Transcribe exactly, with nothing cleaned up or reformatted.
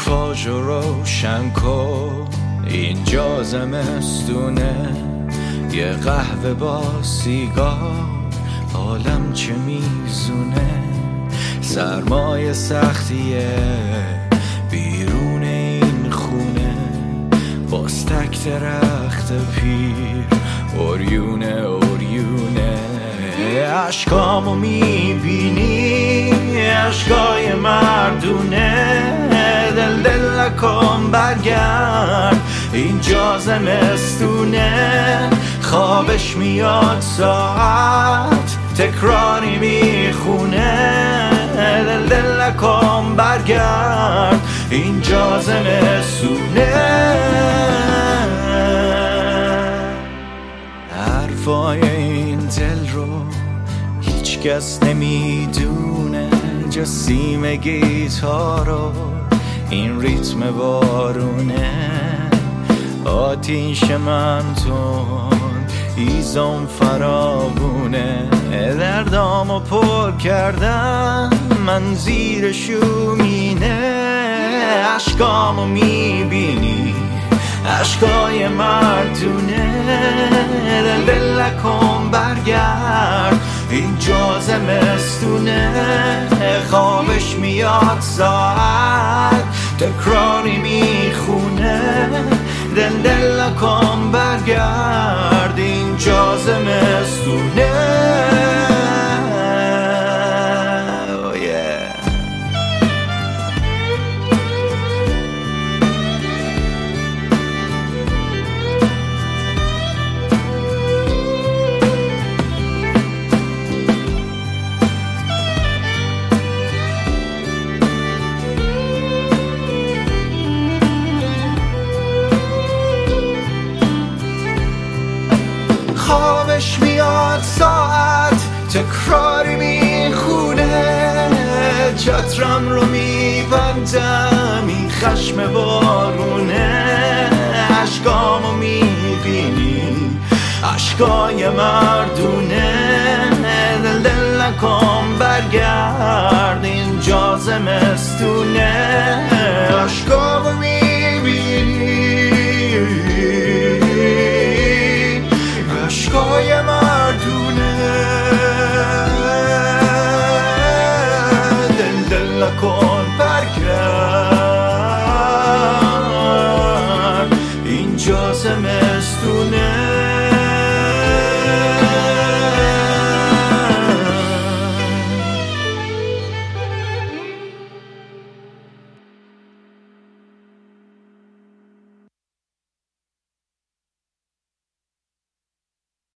لوفاژو روشن کن، اینجا زمستونه، یه قهوه با سیگار، عالم چه میزونه. سرمایه سختیه بیرون این خونه، باستک درخت پیر، اوریونه اوریونه. عشقامو میبینی، عشقای مردونه، دل دل نکن برگرد، اینجا زمستونه. خوابش میاد ساعت تکراری میخونه، دل دل نکن برگرد، اینجا زمستونه. حرفای این دل رو هیچ کس نمیدونه، جسیم گیتارو این ریتم بارونه. آتیش من تون ایزم فراوونه، دردامو پر کردم من زیر شومینه. عشقامو میبینی، عشقای مردونه، دل دل نکن برگرد، اینجا زمستونه. خوابش میاد ساعت تکراری میخونه، دل دل نکن برگرد، اینجا زمستونه. oh yeah. خوابش میاد ساعت تکراری میخونه، چترم رو میبندم این خشم بارونه. عشقامو میبینی، عشقای مردونه، دل دل نکن برگرد، اینجا زمستونه. عشقامو